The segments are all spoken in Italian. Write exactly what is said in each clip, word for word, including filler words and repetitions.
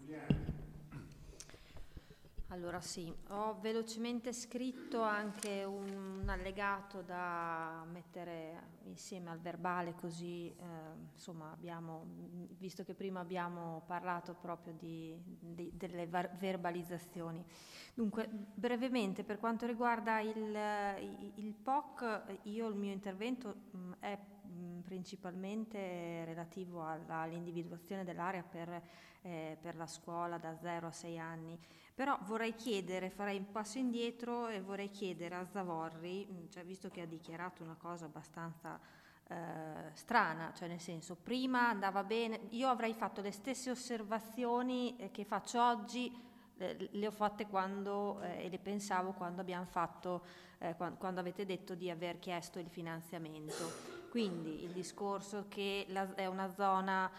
Allora sì, ho velocemente scritto anche un, un allegato da mettere insieme al verbale, così eh, insomma abbiamo, visto che prima abbiamo parlato proprio di, di- delle var- verbalizzazioni. Dunque, brevemente, per quanto riguarda il, il- il P O C, io il mio intervento mh, è mh, principalmente relativo alla- all'individuazione dell'area per, eh, per la scuola da zero a sei anni. Però vorrei chiedere, farei un passo indietro e vorrei chiedere a Zavorri, mh, cioè, visto che ha dichiarato una cosa abbastanza eh, strana, cioè nel senso, prima andava bene, io avrei fatto le stesse osservazioni eh, che faccio oggi, eh, le ho fatte quando eh, e le pensavo quando abbiamo fatto, eh, quando, quando avete detto di aver chiesto il finanziamento. Quindi il discorso che la, è una zona,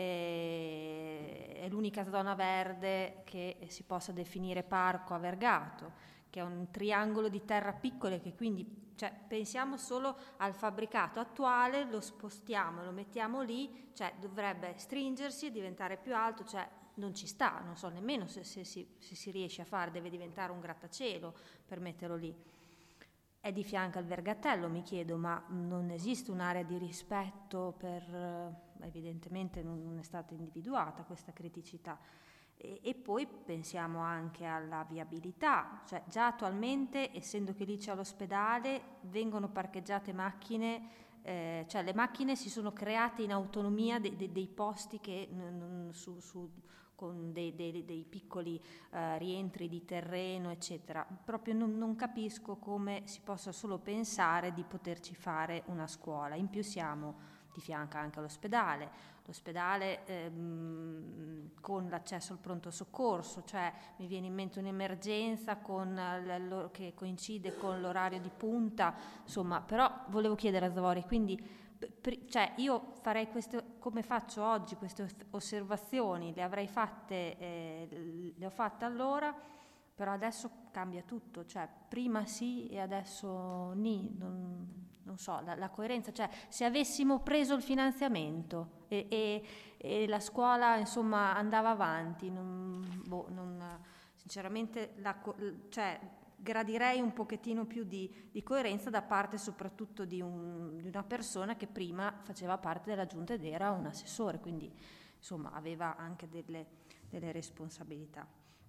eh, è l'unica zona verde che si possa definire parco a Vergato, che è un triangolo di terra piccole che quindi, cioè, pensiamo solo al fabbricato attuale, lo spostiamo, lo mettiamo lì, cioè dovrebbe stringersi e diventare più alto, cioè non ci sta, non so nemmeno se, se, si, se si riesce a fare, deve diventare un grattacielo per metterlo lì. È di fianco al Vergatello, mi chiedo, ma non esiste un'area di rispetto per, eh, evidentemente non, non è stata individuata questa criticità. E, e poi pensiamo anche alla viabilità, cioè già attualmente, essendo che lì c'è l'ospedale, vengono parcheggiate macchine, eh, cioè le macchine si sono create in autonomia de, de, dei posti che n, n, su, su, con dei, dei, dei piccoli eh, rientri di terreno, eccetera. Proprio non, non capisco come si possa solo pensare di poterci fare una scuola. In più siamo di fianco anche all'ospedale, l'ospedale ehm, con l'accesso al pronto soccorso, cioè mi viene in mente un'emergenza con, l- che coincide con l'orario di punta, insomma, però volevo chiedere a Zavori, quindi cioè io farei queste, come faccio oggi, queste osservazioni, le avrei fatte, eh, le ho fatte allora, però adesso cambia tutto, cioè prima sì e adesso ni, non, non so, la, la coerenza, cioè se avessimo preso il finanziamento e, e, e la scuola insomma andava avanti, non, boh, non, sinceramente la, cioè, gradirei un pochettino più di, di coerenza da parte soprattutto di, un, di una persona che prima faceva parte della giunta ed era un assessore, quindi insomma aveva anche delle, delle responsabilità.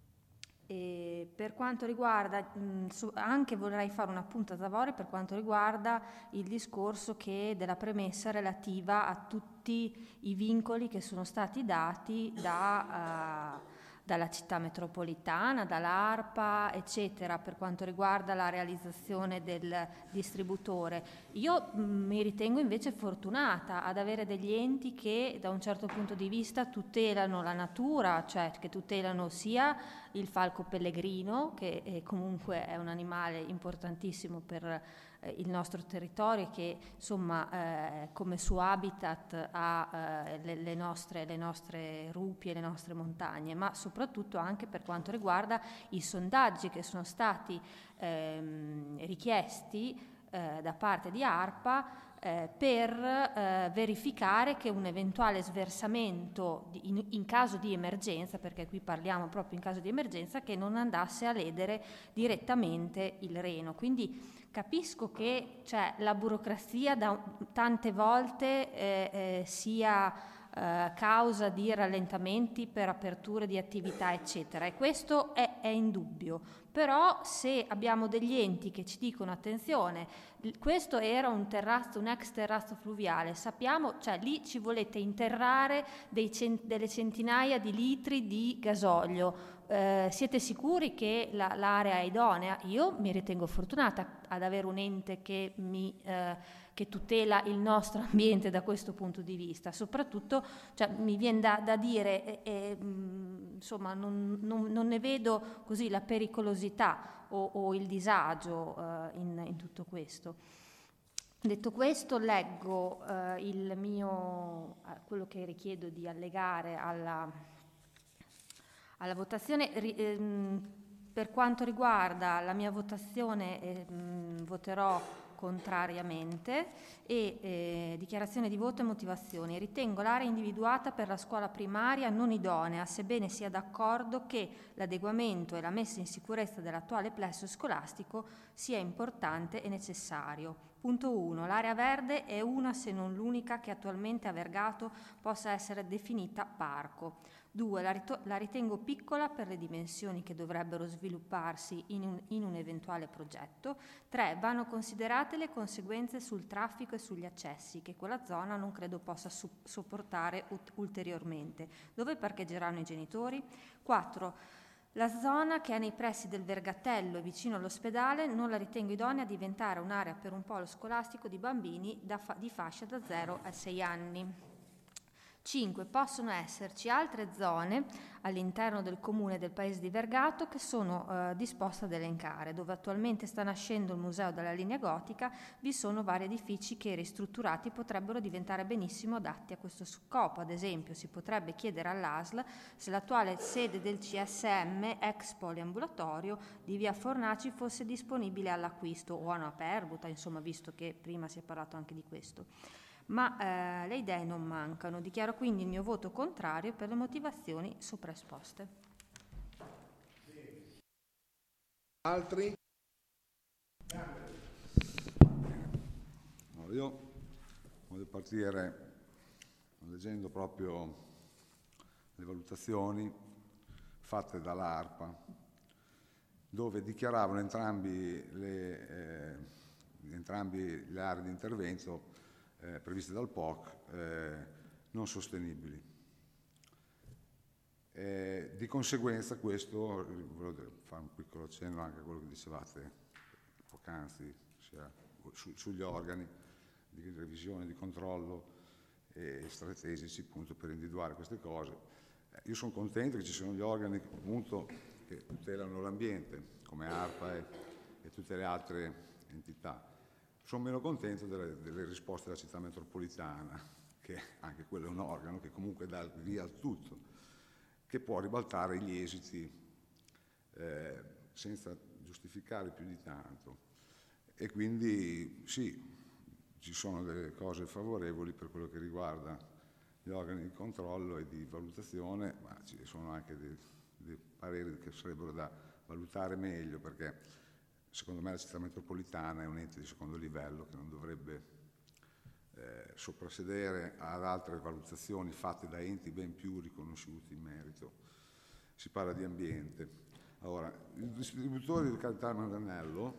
E per quanto riguarda, mh, su, anche vorrei fare un appunto a Zavori per quanto riguarda il discorso che della premessa relativa a tutti i vincoli che sono stati dati da, uh, dalla città metropolitana, dall'ARPA, eccetera, per quanto riguarda la realizzazione del distributore. Io mh, mi ritengo invece fortunata ad avere degli enti che da un certo punto di vista tutelano la natura, cioè che tutelano sia il falco pellegrino, che è comunque è un animale importantissimo per eh, il nostro territorio, che insomma eh, come suo habitat ha eh, le, le, nostre, le nostre rupi e le nostre montagne, ma soprattutto anche per quanto riguarda i sondaggi che sono stati ehm, richiesti eh, da parte di ARPA eh, per eh, verificare che un eventuale sversamento di, in, in caso di emergenza, perché qui parliamo proprio in caso di emergenza, che non andasse a ledere direttamente il Reno. Quindi capisco che cioè, la burocrazia da tante volte eh, eh, sia eh, causa di rallentamenti per aperture di attività, eccetera, e questo è, è indubbio. Però se abbiamo degli enti che ci dicono attenzione, questo era un terrazzo, un ex terrazzo fluviale, sappiamo, cioè lì ci volete interrare dei cent- delle centinaia di litri di gasolio, eh, siete sicuri che la, l'area è idonea? Io mi ritengo fortunata ad avere un ente che mi eh, che tutela il nostro ambiente da questo punto di vista, soprattutto cioè, mi viene da, da dire, eh, eh, insomma non, non, non ne vedo così la pericolosità o, o il disagio eh, in, in tutto questo. Detto questo, leggo eh, il mio, eh, quello che richiedo di allegare alla, alla votazione. Ri, ehm, per quanto riguarda la mia votazione, ehm, voterò contrariamente e eh, dichiarazione di voto e motivazioni. Ritengo l'area individuata per la scuola primaria non idonea, sebbene sia d'accordo che l'adeguamento e la messa in sicurezza dell'attuale plesso scolastico sia importante e necessario. Punto uno. L'area verde è una, se non l'unica, che attualmente a Vergato possa essere definita parco. due. La, rito- la ritengo piccola per le dimensioni che dovrebbero svilupparsi in un, in un eventuale progetto. tre. Vanno considerate le conseguenze sul traffico e sugli accessi che quella zona non credo possa su- sopportare ut- ulteriormente. Dove parcheggeranno i genitori? quattro. La zona, che è nei pressi del Vergatello e vicino all'ospedale, non la ritengo idonea a diventare un'area per un polo scolastico di bambini da fa- di fascia da zero a sei anni. cinque. Possono esserci altre zone all'interno del comune del paese di Vergato che sono eh, disposte ad elencare. Dove attualmente sta nascendo il museo della linea gotica, vi sono vari edifici che ristrutturati potrebbero diventare benissimo adatti a questo scopo. Ad esempio, si potrebbe chiedere all'A S L se l'attuale sede del C S M, ex poliambulatorio di via Fornaci, fosse disponibile all'acquisto o a una permuta, insomma, visto che prima si è parlato anche di questo. Ma eh, le idee non mancano. Dichiaro quindi il mio voto contrario per le motivazioni sopra esposte. Altri? No, io voglio partire leggendo proprio le valutazioni fatte dall'ARPA, dove dichiaravano entrambi le, eh, entrambi le aree di intervento Eh, previste dal P O C eh, non sostenibili. Eh, di conseguenza questo, volevo fare un piccolo accenno anche a quello che dicevate poc'anzi, sia su, sugli organi di revisione, di controllo e strategici appunto per individuare queste cose. Eh, io sono contento che ci siano gli organi appunto che tutelano l'ambiente, come ARPA e, e tutte le altre entità. Sono meno contento delle, delle risposte della città metropolitana, che anche quello è un organo che comunque dà via al tutto, che può ribaltare gli esiti eh, senza giustificare più di tanto. E quindi sì, ci sono delle cose favorevoli per quello che riguarda gli organi di controllo e di valutazione, ma ci sono anche dei, dei pareri che sarebbero da valutare meglio, perché secondo me la città metropolitana è un ente di secondo livello che non dovrebbe eh, soprassedere ad altre valutazioni fatte da enti ben più riconosciuti in merito. Si parla di ambiente. Allora, il distributore di Carità Manganello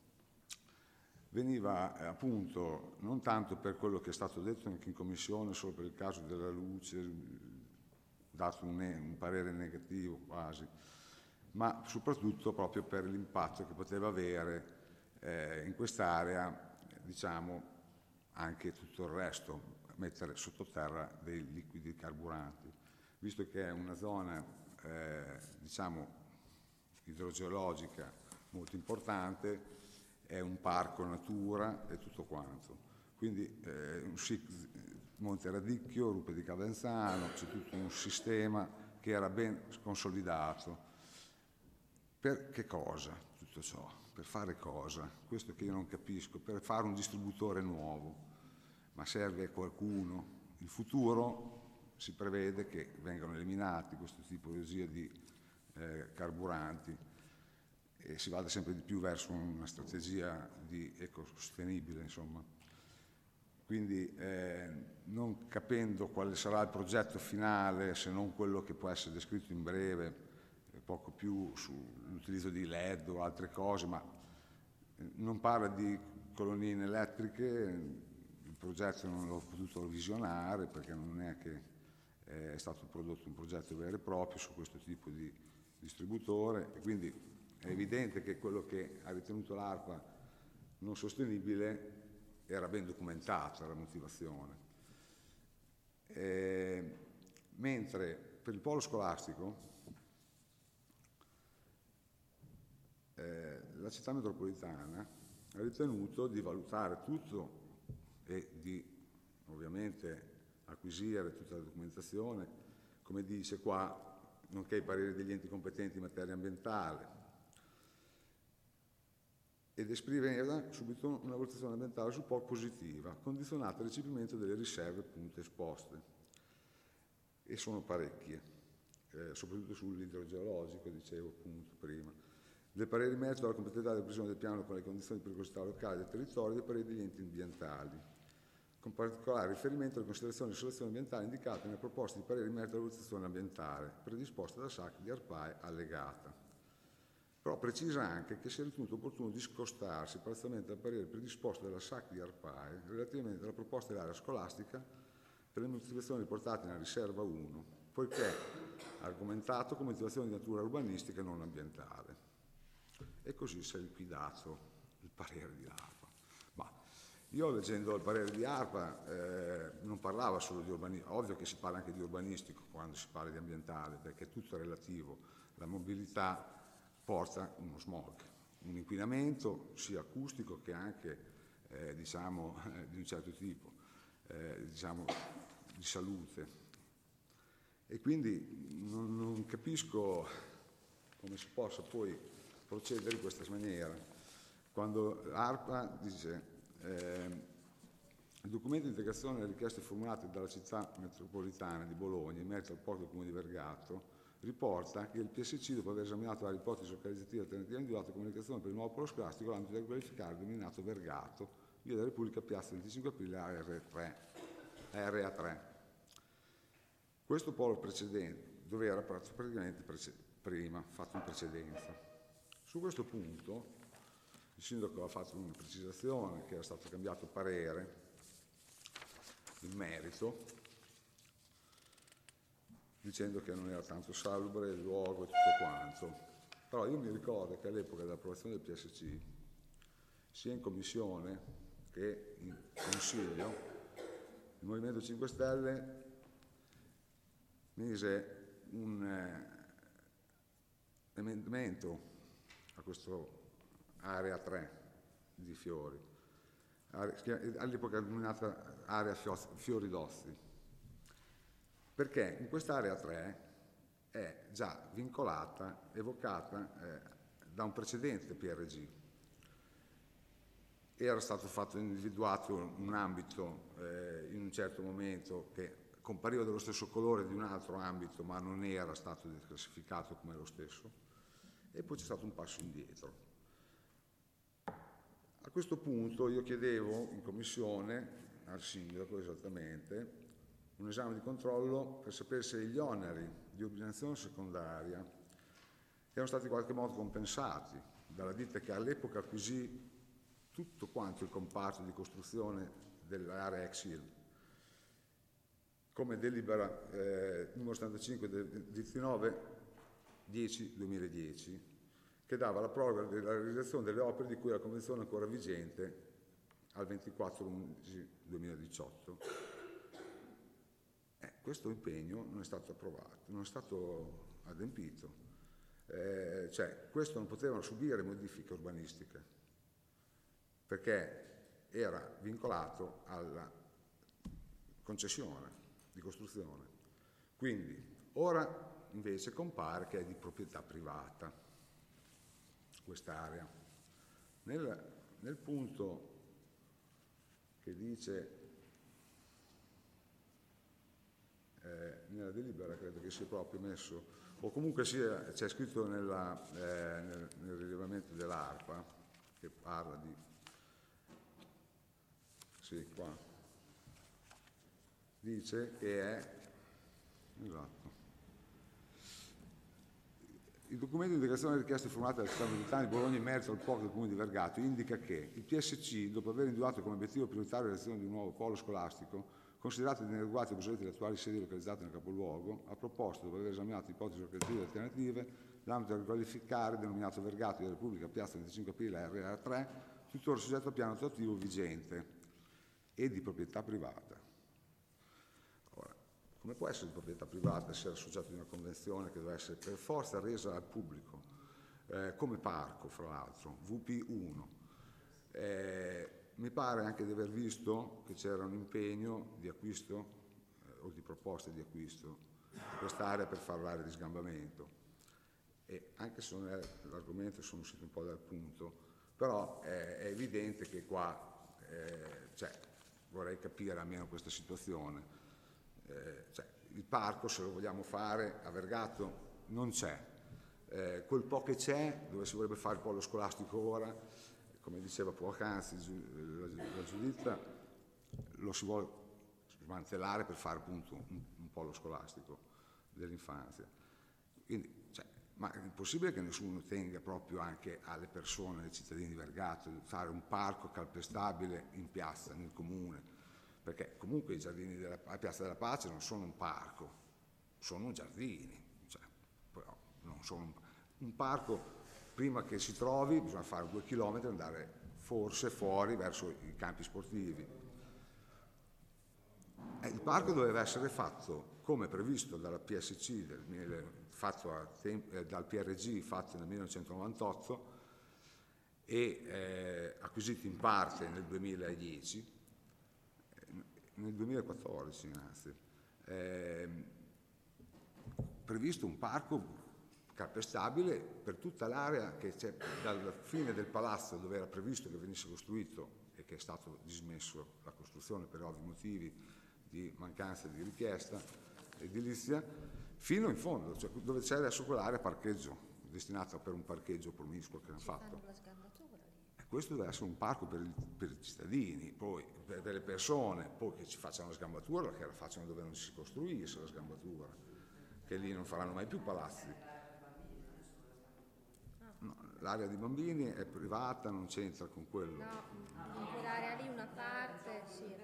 veniva eh, appunto non tanto per quello che è stato detto anche in commissione, solo per il caso della luce, dato un, un parere negativo quasi, ma soprattutto proprio per l'impatto che poteva avere eh, in quest'area, diciamo, anche tutto il resto, mettere sottoterra dei liquidi carburanti, visto che è una zona, eh, diciamo, idrogeologica molto importante, è un parco natura e tutto quanto. Quindi eh, un S I C Monte Radicchio, Rupe di Calenzano, c'è tutto un sistema che era ben consolidato. Per che cosa tutto ciò? Per fare cosa? Questo che io non capisco, per fare un distributore nuovo, ma serve a qualcuno. In futuro si prevede che vengano eliminati questa tipologia di eh, carburanti e si vada sempre di più verso una strategia di ecosostenibile, insomma. Quindi eh, non capendo quale sarà il progetto finale, se non quello che può essere descritto in breve, poco più sull'utilizzo di L E D o altre cose, ma non parla di colonnine elettriche, il progetto non l'ho potuto visionare perché non è che è stato prodotto un progetto vero e proprio su questo tipo di distributore, e quindi è evidente che quello che ha ritenuto l'ARPA non sostenibile era ben documentato, la motivazione. E, mentre per il polo scolastico Eh, la città metropolitana ha ritenuto di valutare tutto e di ovviamente acquisire tutta la documentazione, come dice qua, nonché i pareri degli enti competenti in materia ambientale. ed esprimeva subito una valutazione ambientale su P O R positiva, condizionata al recepimento delle riserve appunto esposte, e sono parecchie, eh, soprattutto sull'idrogeologico, dicevo appunto prima, del parere in merito alla completità della previsione del piano con le condizioni di pericolosità locali del territorio e dei pareri degli enti ambientali, con particolare riferimento alle considerazioni di selezione ambientale indicate nelle proposte di parere in merito alla valutazione ambientale, predisposte da S A C di ARPAE allegata. Però precisa anche che si è ritenuto opportuno discostarsi parzialmente dal parere predisposto dalla S A C di ARPAE relativamente alla proposta dell'area scolastica per le motivazioni riportate nella riserva uno, poiché argomentato come motivazione di natura urbanistica e non ambientale. E così si è liquidato il parere di ARPA. Ma io leggendo il parere di ARPA eh, non parlava solo di urbanistico, ovvio che si parla anche di urbanistico quando si parla di ambientale, perché tutto è relativo, la mobilità porta uno smog, un inquinamento sia acustico che anche eh, diciamo eh, di un certo tipo, eh, diciamo di salute. E quindi non, non capisco come si possa poi procedere in questa maniera. Quando ARPA dice eh, il documento di integrazione delle richieste formulate dalla città metropolitana di Bologna in merito al porto del Comune di Vergato riporta che il P S C, dopo aver esaminato la ipotesi organizzativa alternativa individuata comunicazione per il nuovo polo scolastico, l'ambito da qualificare denominato Vergato, via della Repubblica, piazza venticinque aprile, A R tre, A R A tre. Questo polo precedente, dove era praticamente prima, fatto in precedenza. Su questo punto il sindaco ha fatto una precisazione che era stato cambiato parere in merito, dicendo che non era tanto salubre il luogo e tutto quanto. Però io mi ricordo che all'epoca dell'approvazione del P S C, sia in commissione che in consiglio, il Movimento cinque Stelle mise un eh, emendamento a questo area tre di Fiori, all'epoca denominata area Fiori d'Ossi, perché in quest'area tre è già vincolata, evocata eh, da un precedente P R G. Era stato fatto individuato un ambito eh, in un certo momento che compariva dello stesso colore di un altro ambito, ma non era stato classificato come lo stesso, e poi c'è stato un passo indietro. A questo punto io chiedevo in commissione al sindaco esattamente un esame di controllo per sapere se gli oneri di urbanizzazione secondaria erano stati in qualche modo compensati dalla ditta che all'epoca acquisì tutto quanto il comparto di costruzione dell'area ex I L, come delibera eh, numero settantacinque del diciannove dieci duemiladieci, che dava la proroga della realizzazione delle opere di cui la convenzione è ancora vigente al ventiquattro undici duemiladiciotto. Eh, questo impegno non è stato approvato, non è stato adempiito. Eh, cioè, questo non potevano subire modifiche urbanistiche, perché era vincolato alla concessione di costruzione. Quindi, ora invece compare che è di proprietà privata quest'area. Nel, nel punto che dice eh, nella delibera, credo che sia proprio messo, o comunque sia, c'è scritto nella, eh, nel, nel rilevamento dell'ARPA, che parla di, sì, qua, dice che è, esatto, il documento di integrazione delle richieste formulate dalla città metropolitana di Bologna in merito al porto del Comune di Vergato indica che il P S C, dopo aver individuato come obiettivo prioritario la realizzazione di un nuovo polo scolastico, considerato di inadeguati e obsoleti le attuali sedi localizzate nel capoluogo, ha proposto, dopo aver esaminato ipotesi organizzative alternative, l'ambito da qualificare, denominato Vergato della Repubblica, piazza venticinque aprile, R A tre, tuttora soggetto al piano attuativo vigente e di proprietà privata. Ora, come può essere di proprietà privata essere soggetto di una convenzione che deve essere per forza resa al pubblico, eh, come parco, fra l'altro, V P uno? Eh, mi pare anche di aver visto che c'era un impegno di acquisto eh, o di proposte di acquisto di quest'area per fare l'area di sgambamento. E anche se non è l'argomento, sono uscito un po' dal punto, Però è, è evidente che qua eh, cioè, vorrei capire almeno questa situazione. Eh, cioè, il parco, se lo vogliamo fare a Vergato, non c'è. Eh, quel po' che c'è, dove si vorrebbe fare il polo scolastico ora, come diceva poc'anzi la, la Giuditta, lo si vuole smantellare per fare appunto un, un polo scolastico dell'infanzia. Quindi, cioè, ma è possibile che nessuno tenga proprio anche alle persone, ai cittadini di Vergato, di fare un parco calpestabile in piazza, nel comune? Perché comunque i giardini della la Piazza della Pace non sono un parco, sono giardini, cioè, però non sono un, un parco. Prima che si trovi bisogna fare due chilometri e andare forse fuori verso i campi sportivi. Eh, il parco doveva essere fatto come previsto dalla P S C, del, fatto a temp- eh, dal P R G fatto nel millenovecentonovantotto e eh, acquisito in parte nel duemiladieci, nel duemilaquattordici anzi, eh, previsto un parco calpestabile per tutta l'area che c'è dalla fine del palazzo dove era previsto che venisse costruito e che è stato dismesso la costruzione per ovvi motivi di mancanza di richiesta edilizia, fino in fondo, cioè dove c'è adesso quell'area parcheggio, destinata per un parcheggio promiscuo che hanno fatto. E questo deve essere un parco per, il, per i cittadini, poi per, per le persone, poi che ci facciano la sgambatura, che la facciano dove non si costruisce la sgambatura, che lì non faranno mai più palazzi. No, l'area di bambini è privata, non c'entra con quello. No, in quell'area lì una parte, sì.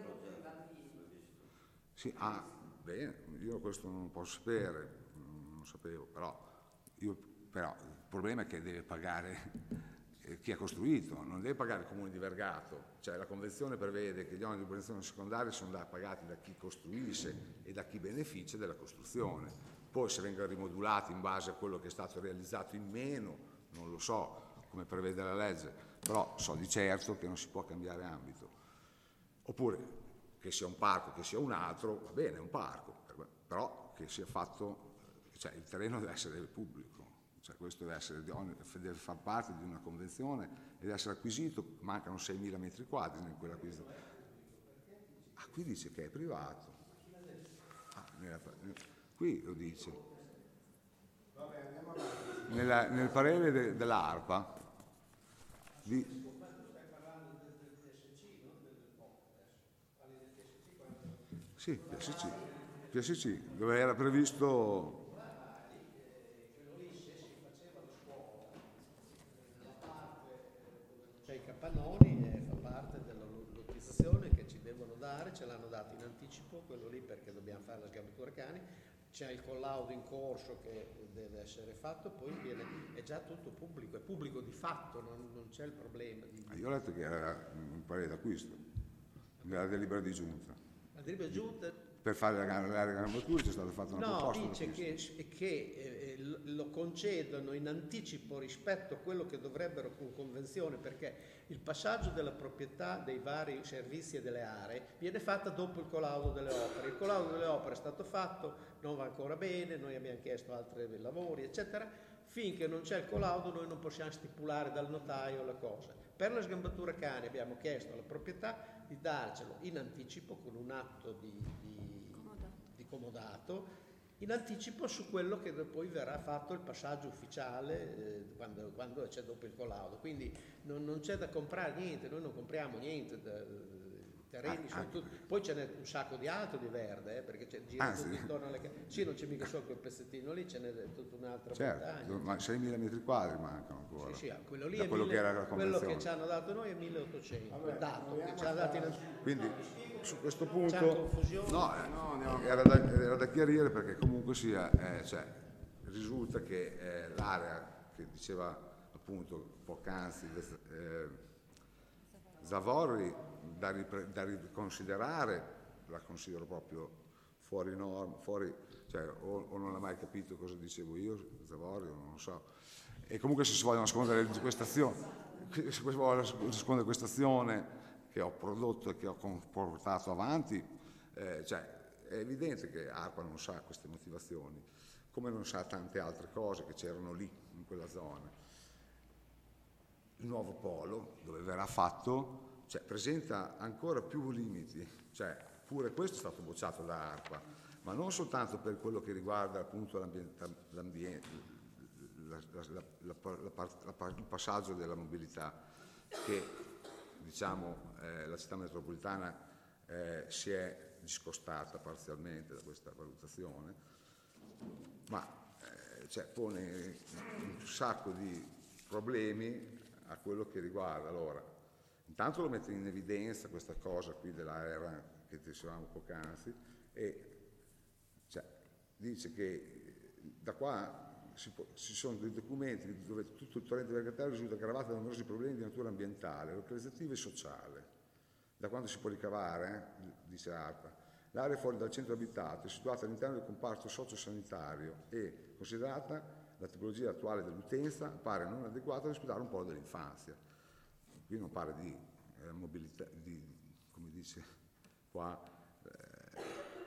Sì, ah, bene, io questo non lo posso sapere, non lo sapevo, però, io, però il problema è che deve pagare eh, chi ha costruito, non deve pagare il comune di Vergato, cioè la convenzione prevede che gli oneri di manutenzione secondaria sono da, pagati da chi costruisce e da chi beneficia della costruzione, poi se vengono rimodulati in base a quello che è stato realizzato in meno, non lo so come prevede la legge, però so di certo che non si può cambiare ambito. Oppure che sia un parco, che sia un altro, va bene, è un parco, però che sia fatto, cioè il terreno deve essere pubblico, cioè questo deve, essere, deve far parte di una convenzione e deve essere acquisito, mancano seimila metri quadri in quell'acquisizione. Ah, qui dice che è privato. Ah, nella, qui lo dice. Nella, nel parere de, dell'ARPA di, sì, P S C, P S C, dove era previsto. Cioè i capannoni eh, fa parte della lottizzazione che ci devono dare, ce l'hanno dato in anticipo, quello lì perché dobbiamo fare la sgambatura cani, c'è il collaudo in corso che deve essere fatto, poi viene, è già tutto pubblico, è pubblico di fatto, non, non c'è il problema. Di... Io ho letto che era un parere d'acquisto, nella delibera di giunta. La delibera di giunta... Per fare l'area di gambatura c'è stata fatta una no, proposta. No, dice che, che eh, lo concedono in anticipo rispetto a quello che dovrebbero con convenzione, perché il passaggio della proprietà dei vari servizi e delle aree viene fatta dopo il collaudo delle opere. Il collaudo delle opere è stato fatto, non va ancora bene, noi abbiamo chiesto altri lavori, eccetera. Finché non c'è il collaudo noi non possiamo stipulare dal notaio la cosa. Per la sgambatura cani abbiamo chiesto alla proprietà di darcelo in anticipo con un atto di, di, di comodato, in anticipo su quello che poi verrà fatto il passaggio ufficiale eh, quando, quando c'è dopo il collaudo. Quindi non, non c'è da comprare niente, noi non compriamo niente. Da, terreni, ah, sono tutti, poi ce n'è un sacco di altro di verde, eh, perché c'è gira ah, tutto sì. intorno alle case. Sì, non c'è mica solo quel pezzettino lì, ce n'è tutta un'altra certo, montagna. Ma seimila metri quadri mancano ancora. Sì, sì, quello lì da è quello mille, che era la quello che ci hanno dato noi è milleottocento. Vabbè, il dato che ci hanno dato in... Quindi su questo punto c'è confusione? No, eh, no era, da, era da chiarire perché comunque sia, eh, cioè, risulta che eh, l'area che diceva appunto poc'anzi eh, Zavorri da, ripre- da riconsiderare, la considero proprio fuori norma, fuori, cioè, o, o non ha mai capito cosa dicevo io, Zavorri, non lo so. E comunque se si vogliono nascondere questa azione, se si vuole nascondere questa azione che ho prodotto e che ho portato avanti, eh, cioè, è evidente che ARPA non sa queste motivazioni, come non sa tante altre cose che c'erano lì, in quella zona. il nuovo polo, dove verrà fatto, cioè, presenta ancora più limiti, cioè, pure questo è stato bocciato da ARPA, ma non soltanto per quello che riguarda appunto l'ambiente, l'ambiente la, la, la, la, la, il passaggio della mobilità, che diciamo eh, la città metropolitana eh, si è discostata parzialmente da questa valutazione, ma eh, cioè, pone un sacco di problemi a quello che riguarda. Allora, intanto lo mette in evidenza questa cosa qui dell'area che dicevamo poc'anzi, e cioè, dice che da qua si può, ci sono dei documenti dove tutto il torrente Vergatero risulta aggravato da numerosi problemi di natura ambientale, localizzativa e sociale. Da quanto si può ricavare, eh, dice ARPA, l'area fuori dal centro abitato è situata all'interno del comparto sociosanitario e, considerata la tipologia attuale dell'utenza, appare non adeguata ad ospitare un polo dell'infanzia. Qui non parla di eh, mobilità, di, come dice qua, eh,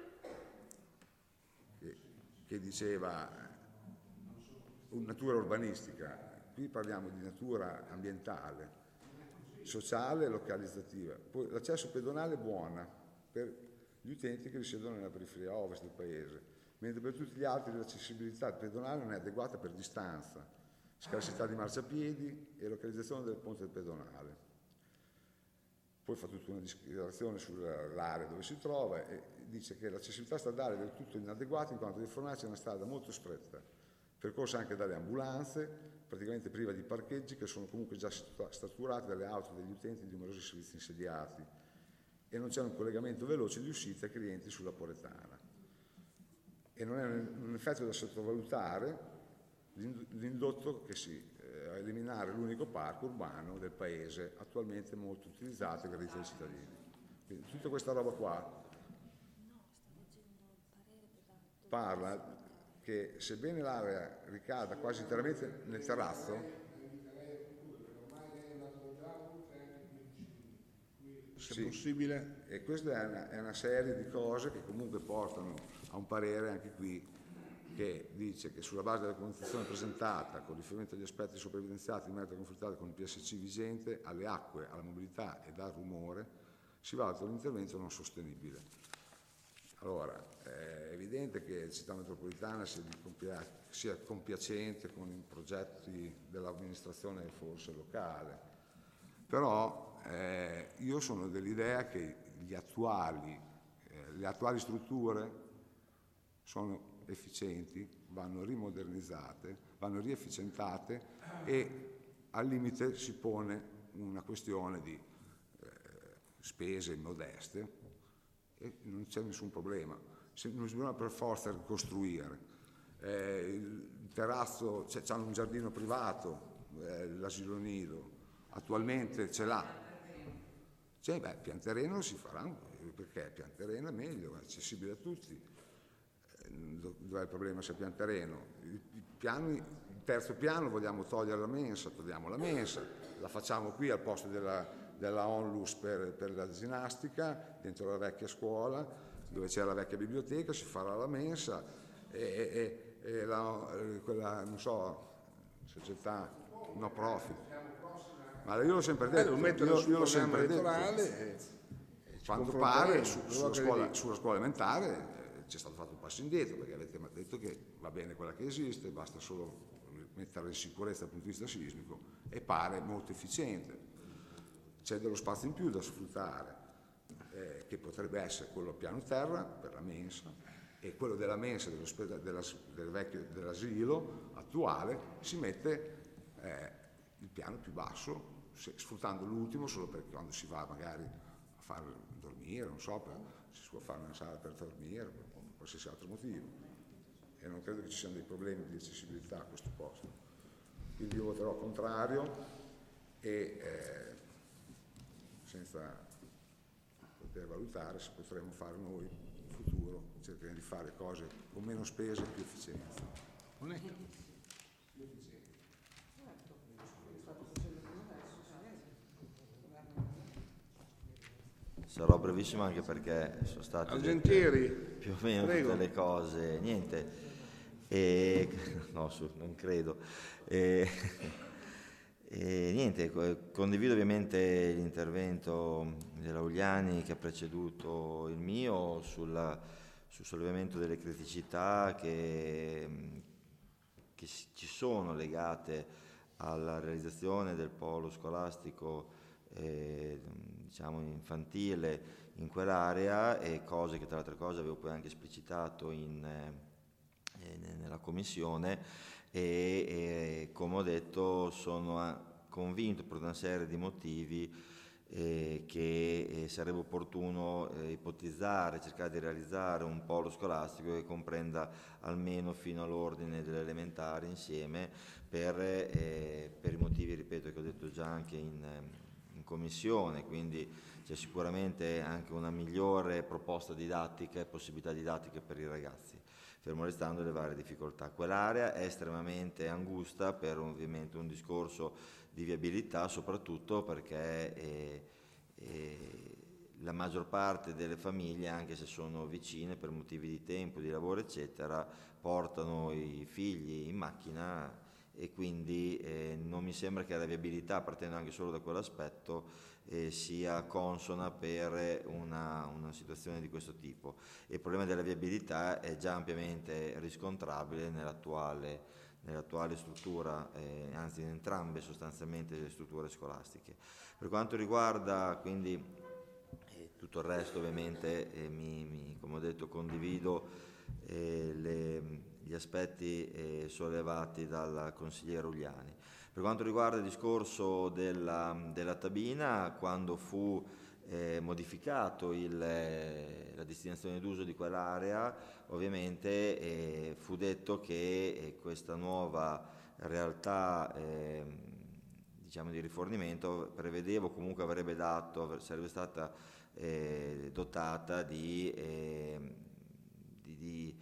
che, che diceva natura urbanistica, qui parliamo di natura ambientale, sociale e localizzativa. Poi l'accesso pedonale è buona per gli utenti che risiedono nella periferia ovest del paese, mentre per tutti gli altri l'accessibilità pedonale non è adeguata per distanza, scarsità di marciapiedi e localizzazione del ponte pedonale. Poi fa tutta una dichiarazione sull'area dove si trova e dice che l'accessibilità stradale è del tutto inadeguata in quanto di Fornace è una strada molto stretta, percorsa anche dalle ambulanze, praticamente priva di parcheggi che sono comunque già saturati dalle auto degli utenti di numerosi servizi insediati, e non c'è un collegamento veloce di uscita ai clienti sulla Poretana. E non è un effetto da sottovalutare l'indotto che si eh, a eliminare l'unico parco urbano del paese, attualmente molto utilizzato e gradito dai cittadini. Quindi tutta questa roba qua parla che sebbene l'area ricada quasi interamente nel terrazzo, se sì, possibile, e questa è una, è una serie di cose che comunque portano a un parere anche qui che dice che sulla base della documentazione presentata con riferimento agli aspetti sopra evidenziati in merito a conflittare con il P S C vigente, alle acque, alla mobilità ed al rumore, si valuta un intervento non sostenibile. Allora, è evidente che la città metropolitana sia, di compia- sia compiacente con i progetti dell'amministrazione forse locale, però eh, io sono dell'idea che gli attuali, eh, le attuali strutture sono efficienti, vanno rimodernizzate, vanno riefficientate e al limite si pone una questione di eh, spese modeste e non c'è nessun problema, se, non bisogna per forza ricostruire. Eh, il terrazzo, c'è, c'hanno un giardino privato, eh, l'asilo nido, attualmente ce l'ha. Cioè, beh, pian terreno si farà, perché pian terreno è meglio, è accessibile a tutti. Dov'è il problema se è pian terreno? Il, il, piano, il terzo piano vogliamo togliere la mensa, togliamo la mensa, la facciamo qui al posto della della Onlus per, per la ginnastica, dentro la vecchia scuola, dove c'era la vecchia biblioteca, si farà la mensa e, e, e la, quella, non so, società no profit. Ma io l'ho sempre detto, eh, io, io l'ho sempre detto, e, e quando pare su, sulla, scuola, sulla scuola elementare eh, c'è stato fatto un passo indietro, perché avete detto che va bene quella che esiste, basta solo metterla in sicurezza dal punto di vista sismico, e pare molto efficiente. C'è dello spazio in più da sfruttare, eh, che potrebbe essere quello a piano terra per la mensa, e quello della mensa dello, della, del vecchio, dell'asilo attuale si mette eh, il piano più basso, se, sfruttando l'ultimo solo perché quando si va magari a far dormire, non so, per, si può fare una sala per dormire, per qualsiasi altro motivo. E non credo che ci siano dei problemi di accessibilità a questo posto. Quindi io voterò contrario e eh, senza poter valutare se potremo fare noi in futuro, cercheremo di fare cose con meno spese e più efficienza. Non è Sarò brevissimo anche perché sono state Argentieri, più o meno prego. tutte le cose, niente, e, no, su, non credo. E, E niente, co- condivido ovviamente l'intervento della Uliani che ha preceduto il mio sulla, sul sollevamento delle criticità che, che si- ci sono legate alla realizzazione del polo scolastico eh, diciamo infantile in quell'area, e cose che tra le altre cose avevo poi anche esplicitato in, eh, nella commissione. E, e come ho detto sono a- convinto per una serie di motivi eh, che eh, sarebbe opportuno eh, ipotizzare, cercare di realizzare un polo scolastico che comprenda almeno fino all'ordine delle elementari insieme per, eh, per i motivi, ripeto, che ho detto già anche in, in commissione, quindi c'è sicuramente anche una migliore proposta didattica e possibilità didattiche per i ragazzi, fermo restando le varie difficoltà. Quell'area è estremamente angusta per ovviamente un discorso di viabilità, soprattutto perché eh, eh, la maggior parte delle famiglie, anche se sono vicine per motivi di tempo, di lavoro eccetera, portano i figli in macchina, e quindi eh, non mi sembra che la viabilità, partendo anche solo da quell'aspetto, eh, sia consona per una, una situazione di questo tipo. E il problema della viabilità è già ampiamente riscontrabile nell'attuale, nell'attuale struttura, eh, anzi in entrambe sostanzialmente le strutture scolastiche. Per quanto riguarda quindi eh, tutto il resto, ovviamente eh, mi, mi, come ho detto, condivido eh, le, gli aspetti eh, sollevati dal consigliere Uliani. Per quanto riguarda il discorso della, della Tabina, quando fu eh, modificato il, eh, la destinazione d'uso di quell'area, ovviamente eh, fu detto che eh, questa nuova realtà eh, diciamo di rifornimento prevedevo comunque avrebbe dato, sarebbe stata eh, dotata di, eh, di, di,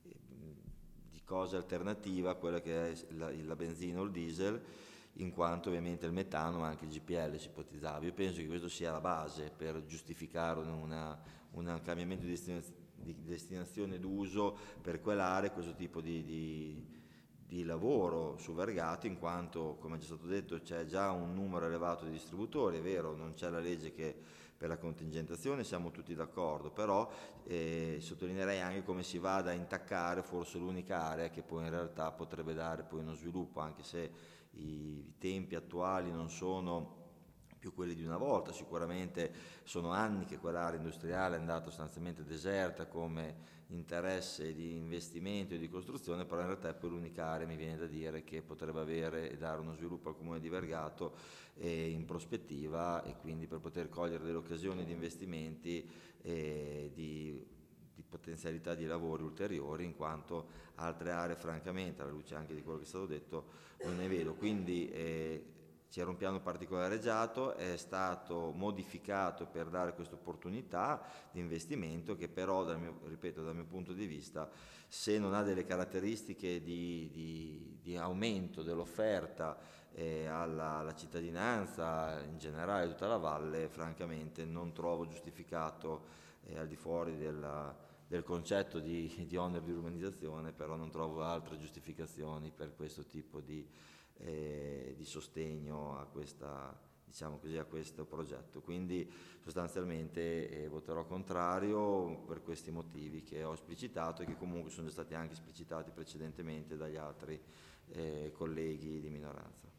di cose alternative a quella che è la, la benzina o il diesel, in quanto ovviamente il metano ma anche il G P L si ipotizzava. Io penso che questo sia la base per giustificare una, un cambiamento di destinazione, di destinazione d'uso per quell'area, questo tipo di, di, di lavoro su Vergato, in quanto, come è già stato detto, c'è già un numero elevato di distributori. È vero, non c'è la legge che per la contingentazione, siamo tutti d'accordo, però eh, sottolineerei anche come si vada a intaccare forse l'unica area che poi in realtà potrebbe dare poi uno sviluppo, anche se i tempi attuali non sono più quelli di una volta. Sicuramente sono anni che quell'area industriale è andata sostanzialmente deserta come interesse di investimento e di costruzione, però in realtà è poi l'unica area, mi viene da dire, che potrebbe avere e dare uno sviluppo al Comune di Vergato eh, in prospettiva, e quindi per poter cogliere delle occasioni di investimenti e di di potenzialità di lavori ulteriori, in quanto altre aree francamente, alla luce anche di quello che è stato detto, non ne vedo. Quindi eh, c'era un piano particolareggiato, è stato modificato per dare questa opportunità di investimento che però, dal mio, ripeto, dal mio punto di vista, se non ha delle caratteristiche di, di, di aumento dell'offerta eh, alla, alla cittadinanza, in generale tutta la valle, francamente non trovo giustificato eh, al di fuori della, del concetto di, di onere di urbanizzazione, però non trovo altre giustificazioni per questo tipo di, eh, di sostegno a, questa, diciamo così, a questo progetto. Quindi sostanzialmente eh, voterò contrario per questi motivi che ho esplicitato e che comunque sono stati anche esplicitati precedentemente dagli altri eh, colleghi di minoranza.